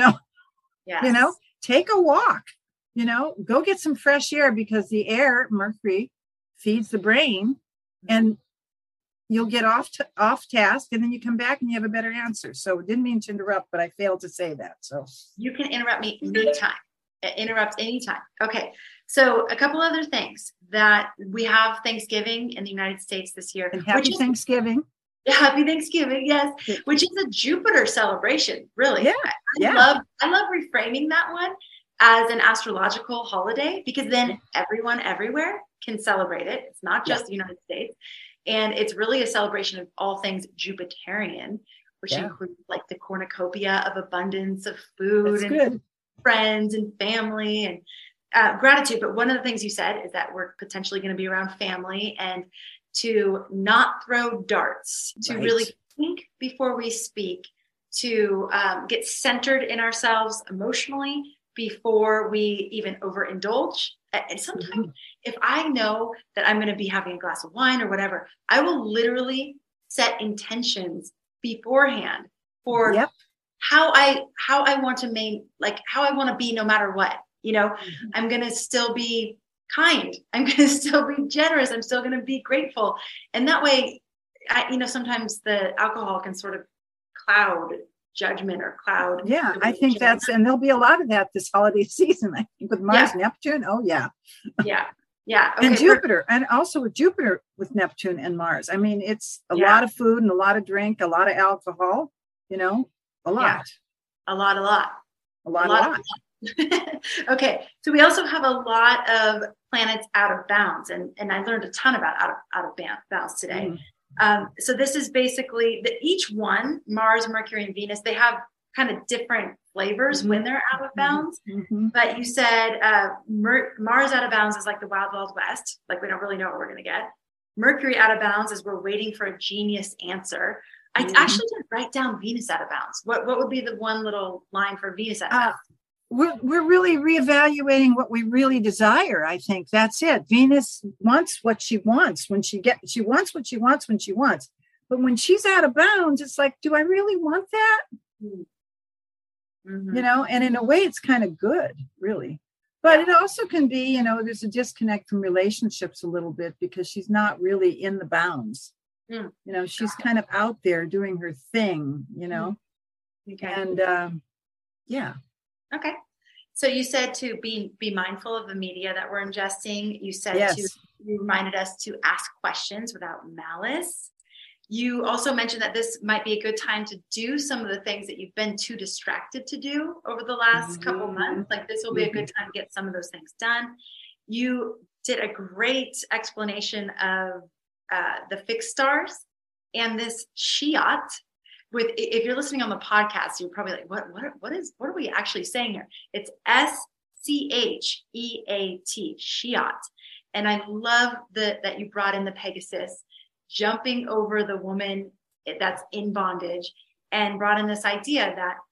take a walk, go get some fresh air, because the air, Mercury, feeds the brain, and you'll get off task, and then you come back and you have a better answer. So didn't mean to interrupt, but I failed to say that. So you can interrupt me anytime. Interrupt anytime. Okay. So a couple other things that we have Thanksgiving in the United States this year. And happy Thanksgiving. Happy Thanksgiving. Yes. Which is a Jupiter celebration. Really. Yeah. I love reframing that one as an astrological holiday, because then everyone everywhere can celebrate it. It's not just the United States. And it's really a celebration of all things Jupiterian, which includes like the cornucopia of abundance of food and friends and family and gratitude. But one of the things you said is that we're potentially going to be around family, and to not throw darts, to really think before we speak, to get centered in ourselves emotionally before we even overindulge. And sometimes if I know that I'm going to be having a glass of wine or whatever, I will literally set intentions beforehand for how I want to how I want to be no matter what. I'm going to still be kind. I'm going to still be generous. I'm still going to be grateful. And that way, sometimes the alcohol can sort of cloud judgment or cloud. Yeah, I think and there'll be a lot of that this holiday season, I think, with Mars, Neptune. Oh, yeah. Yeah. Yeah. Okay. And Jupiter, and also with Jupiter with Neptune and Mars. I mean, it's a lot of food and a lot of drink, a lot of alcohol, a lot. A lot. Okay. So we also have a lot of planets out of bounds, and I learned a ton about out of bounds today. So this is basically each one, Mars, Mercury, and Venus, they have kind of different flavors when they're out of bounds. But you said Mars out of bounds is like the wild, wild west. Like we don't really know what we're going to get. Mercury out of bounds is we're waiting for a genius answer. I actually didn't write down Venus out of bounds. What would be the one little line for Venus out of bounds? We're really reevaluating what we really desire. I think that's it. Venus wants what she wants she wants what she wants when she wants. But when she's out of bounds, it's like, do I really want that? And in a way, it's kind of good, really. But it also can be, there's a disconnect from relationships a little bit because she's not really in the bounds. Mm. You know, she's kind of out there doing her thing, you know. Okay. And yeah. Okay. So you said to be mindful of the media that we're ingesting. You said Yes. you reminded us to ask questions without malice. You also mentioned that this might be a good time to do some of the things that you've been too distracted to do over the last couple months. Like this will be a good time to get some of those things done. You did a great explanation of the fixed stars and this Shiat. With, if you're listening on the podcast, you're probably like, what are we actually saying here? It's SCHEAT, Shiat. And I love that you brought in the Pegasus jumping over the woman that's in bondage, and brought in this idea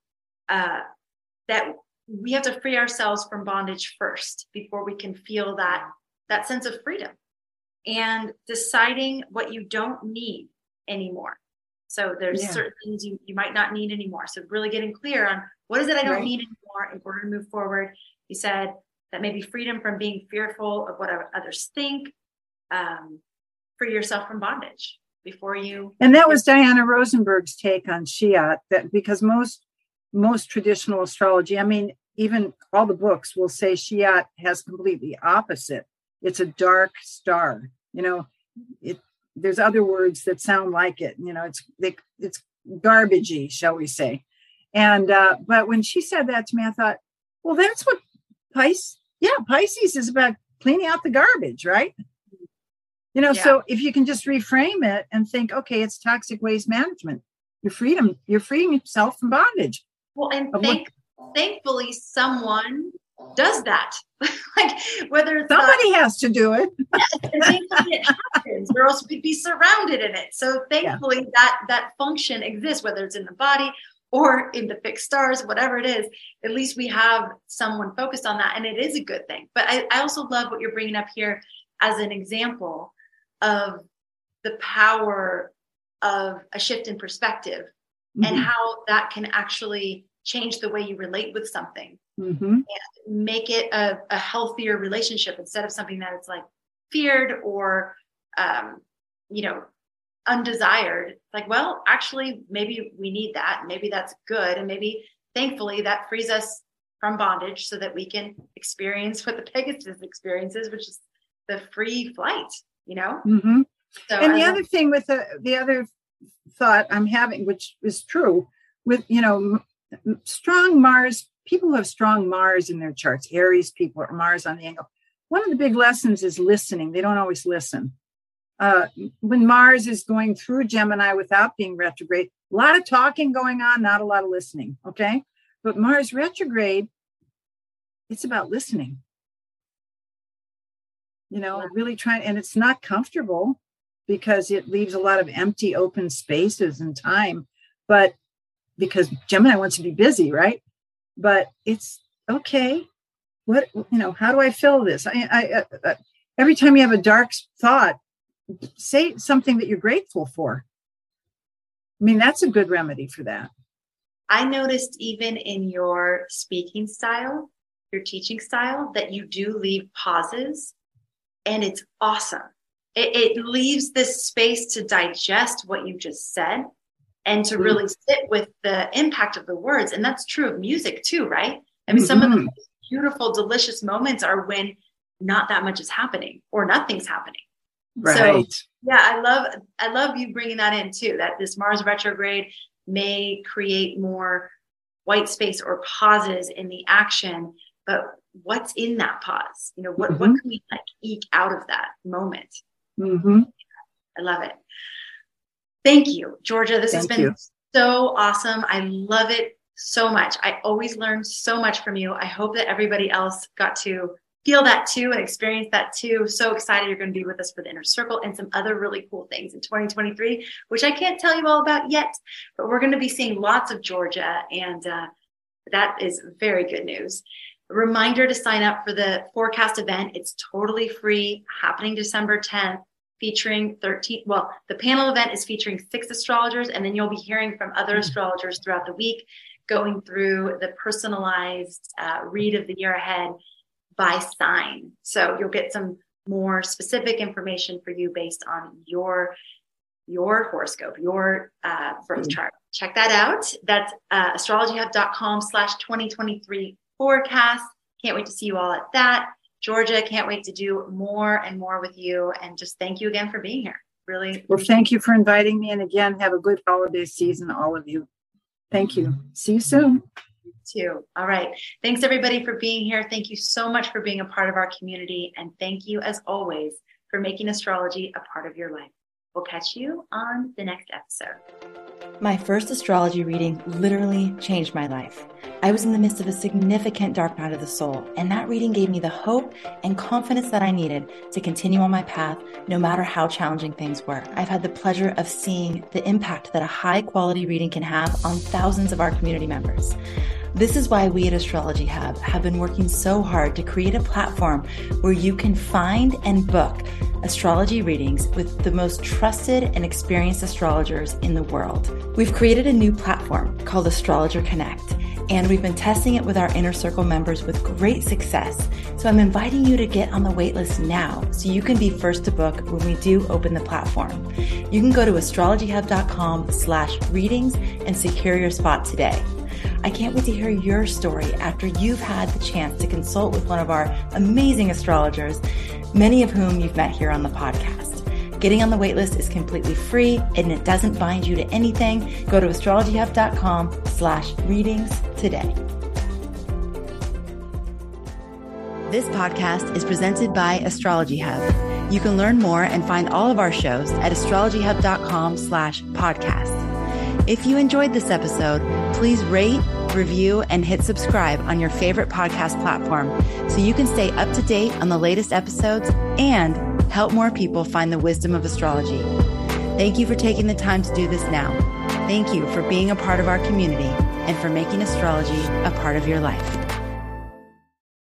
that we have to free ourselves from bondage first before we can feel that sense of freedom, and deciding what you don't need anymore. So there's certain things you might not need anymore. So really getting clear on what is it I don't need anymore in order to move forward. You said that maybe freedom from being fearful of what others think, free yourself from bondage before you. And that was Diana Rosenberg's take on Shiat, that because most traditional astrology, I mean, even all the books will say Shiat has completely opposite. It's a dark star, you know, there's other words that sound like it, you know, it's garbagey, shall we say. And, but when she said that to me, I thought, well, that's what Pisces is about, cleaning out the garbage, right? You know, so if you can just reframe it and think, okay, it's toxic waste management, you're freeing yourself from bondage. Well, and thankfully someone does that. Like whether it's somebody has to do it. Yes, and thankfully it happens, or else we'd be surrounded in it. So thankfully that function exists, whether it's in the body or in the fixed stars, whatever it is. At least we have someone focused on that, and it is a good thing. But I also love what you're bringing up here as an example of the power of a shift in perspective, and how that can actually change the way you relate with something, and make it a healthier relationship, instead of something that it's like feared or, you know, undesired. Like, well, actually, maybe we need that. Maybe that's good. And maybe thankfully that frees us from bondage so that we can experience what the Pegasus experiences, which is the free flight, you know? So, and the other thing with the other thought I'm having, which is true with, you know, strong Mars, people who have strong Mars in their charts, Aries people, or Mars on the angle. One of the big lessons is listening. They don't always listen. When Mars is going through Gemini without being retrograde, a lot of talking going on, not a lot of listening. Okay. But Mars retrograde, it's about listening. You know, really trying, and it's not comfortable because it leaves a lot of empty, open spaces and time. But because Gemini wants to be busy, right? But it's okay. What, you know, how do I fill this? I every time you have a dark thought, say something that you're grateful for. I mean, that's a good remedy for that. I noticed even in your speaking style, your teaching style, that you do leave pauses, and it's awesome. It leaves this space to digest what you just said and to really sit with the impact of the words. And that's true of music too, right? I mean, some of the beautiful, delicious moments are when not that much is happening or nothing's happening. Right. So, yeah, I love you bringing that in too, that this Mars retrograde may create more white space or pauses in the action, but what's in that pause? You know, what can we like eke out of that moment? I love it. Thank you, Georgia. This has been so awesome. I love it so much. I always learn so much from you. I hope that everybody else got to feel that too and experience that too. So excited you're going to be with us for the Inner Circle and some other really cool things in 2023, which I can't tell you all about yet, but we're going to be seeing lots of Georgia, and that is very good news. A reminder to sign up for the forecast event. It's totally free, happening December 10th, featuring the panel event is featuring 6 astrologers, and then you'll be hearing from other astrologers throughout the week, going through the personalized read of the year ahead by sign. So you'll get some more specific information for you based on your your horoscope, your birth chart. Check that out. That's astrologyhub.com/2023 forecast. Can't wait to see you all at that. Georgia, can't wait to do more and more with you. And just thank you again for being here. Really. Well, thank you for inviting me. And again, have a good holiday season, all of you. Thank you. See you soon. You too. All right. Thanks everybody for being here. Thank you so much for being a part of our community. And thank you as always for making astrology a part of your life. We'll catch you on the next episode. My first astrology reading literally changed my life. I was in the midst of a significant dark night of the soul, and that reading gave me the hope and confidence that I needed to continue on my path, no matter how challenging things were. I've had the pleasure of seeing the impact that a high quality reading can have on thousands of our community members. This is why we at Astrology Hub have been working so hard to create a platform where you can find and book astrology readings with the most trusted and experienced astrologers in the world. We've created a new platform called Astrologer Connect, and we've been testing it with our Inner Circle members with great success. So I'm inviting you to get on the waitlist now so you can be first to book when we do open the platform. You can go to astrologyhub.com/readings and secure your spot today. I can't wait to hear your story after you've had the chance to consult with one of our amazing astrologers, many of whom you've met here on the podcast. Getting on the waitlist is completely free and it doesn't bind you to anything. Go to astrologyhub.com/readings today. This podcast is presented by Astrology Hub. You can learn more and find all of our shows at astrologyhub.com/podcast. If you enjoyed this episode, please rate, review, and hit subscribe on your favorite podcast platform so you can stay up to date on the latest episodes and help more people find the wisdom of astrology. Thank you for taking the time to do this now. Thank you for being a part of our community and for making astrology a part of your life.